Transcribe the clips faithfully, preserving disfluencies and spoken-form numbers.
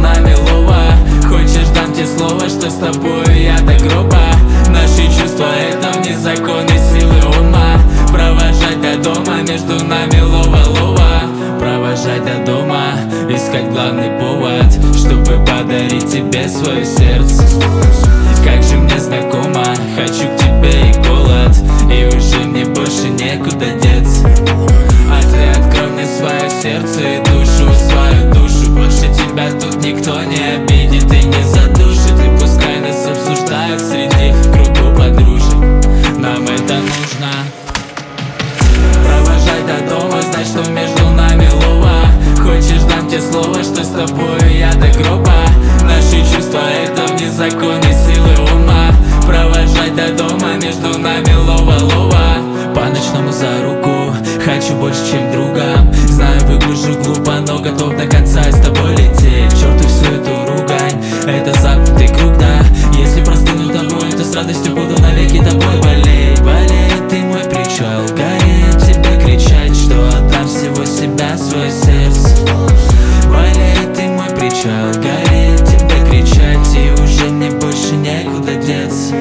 нами лова. Хочешь, дам тебе слово, что с тобой я до гроба. Наши чувства — это вне законы силы ума. Провожать до дома, между нами лова-лова. Провожать до дома, искать главный повод, чтобы подарить тебе свое сердце. Как же мне знакомо, хочу к тебе и голод, и уже мне больше некуда деться. А ты открой мне свое сердце и душу, свою душу. Больше тебя тут никто не обидит и не задушит. И пускай нас обсуждают среди кругу подружек, нам это нужно. Провожать до дома, знать, что между нами лова. Хочешь, дам тебе слово, что с тобой я до гроба. Наши чувства — это вне законы силы ума. Провожать до дома, между нами лова-лова. По ночному за руку, хочу больше, чем другом. Знаю, выгляжу глупо, но готов до конца с тобой лететь. К черту всю эту ругань, это замкнутый круг, да. Если простыну тобой, то с радостью буду навеки тобой болеть. Болеть, ты мой причал, гореть, тебе кричать, что отдам всего себя, свое сердце. Болеть, ты мой причал, гореть, тебе кричать, и уже мне больше некуда деться.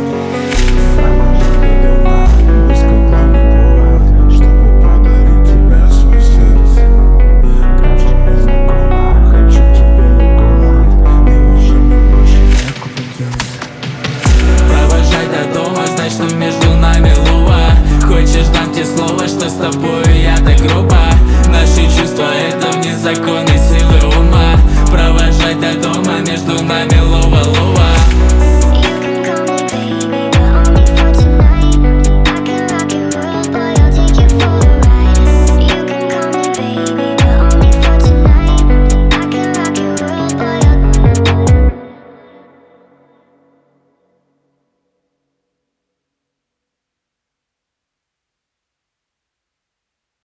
Что между нами лова. Хочешь, дам тебе слово, что с тобой я до гроба. Наши чувства — это вне законы силы ума. Провожать до дома, между нами лова.